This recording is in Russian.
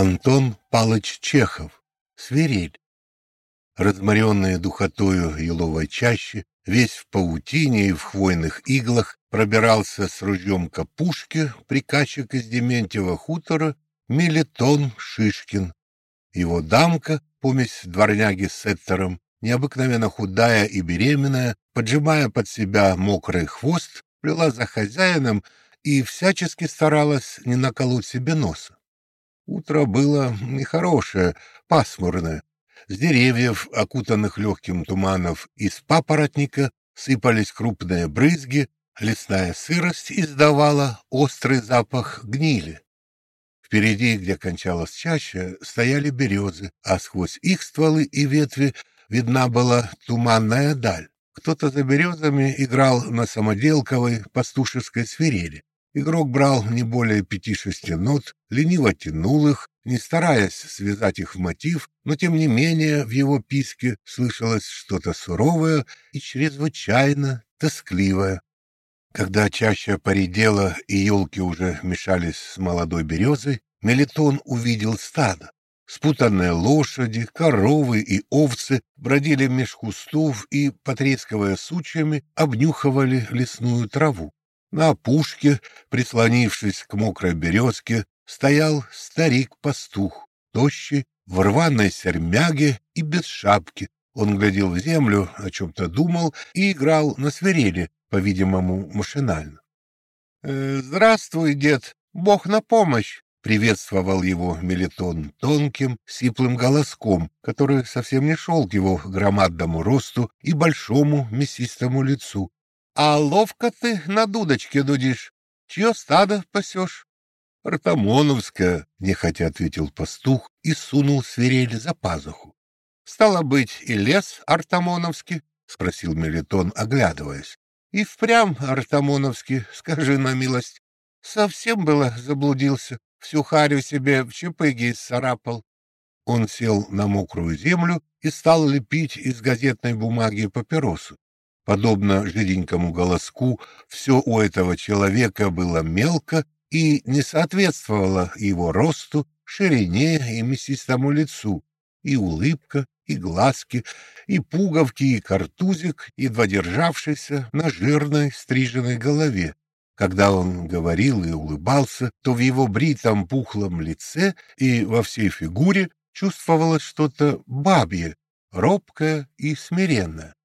Антон Палыч Чехов. Свирель. Разморенный духотою еловой чащи, весь в паутине и в хвойных иглах, пробирался с ружьем к опушке приказчик из Дементьева хутора Мелитон Шишкин. Его дамка, помесь дворняги с сеттером, необыкновенно худая и беременная, поджимая под себя мокрый хвост, плела за хозяином и всячески старалась не наколоть себе носа. Утро было нехорошее, пасмурное. С деревьев, окутанных легким туманом, из папоротника сыпались крупные брызги, лесная сырость издавала острый запах гнили. Впереди, где кончалась чаща, стояли березы, а сквозь их стволы и ветви видна была туманная даль. Кто-то за березами играл на самоделковой пастушеской свирели. Игрок брал не более 5-6 нот, лениво тянул их, не стараясь связать их в мотив, но тем не менее в его писке слышалось что-то суровое и чрезвычайно тоскливое. Когда чаща поредела и елки уже мешались с молодой березой, Мелитон увидел стадо. Спутанные лошади, коровы и овцы бродили меж кустов и, потрескивая сучьями, обнюхивали лесную траву. На опушке, прислонившись к мокрой березке, стоял старик-пастух, тощий, в рваной сермяге и без шапки. Он глядел в землю, о чем-то думал и играл на свирели, по-видимому, машинально. «Здравствуй, дед, Бог на помощь!» — приветствовал его Мелитон тонким, сиплым голоском, который совсем не шел к его громадному росту и большому мясистому лицу. «А ловко ты на дудочке дудишь. Чье стадо пасешь?» «Артамоновское», — нехотя ответил пастух и сунул свирель за пазуху. «Стало быть, и лес артамоновский?» — спросил Мелитон, оглядываясь. «И впрямь артамоновский, скажи на милость. Совсем было заблудился, всю харю себе в чепыге исцарапал». Он сел на мокрую землю и стал лепить из газетной бумаги папиросу. Подобно жиденькому голоску, все у этого человека было мелко и не соответствовало его росту, ширине и мясистому лицу. И улыбка, и глазки, и пуговки, и картузик, едва державшийся на жирной стриженной голове. Когда он говорил и улыбался, то в его бритом пухлом лице и во всей фигуре чувствовалось что-то бабье, робкое и смиренное.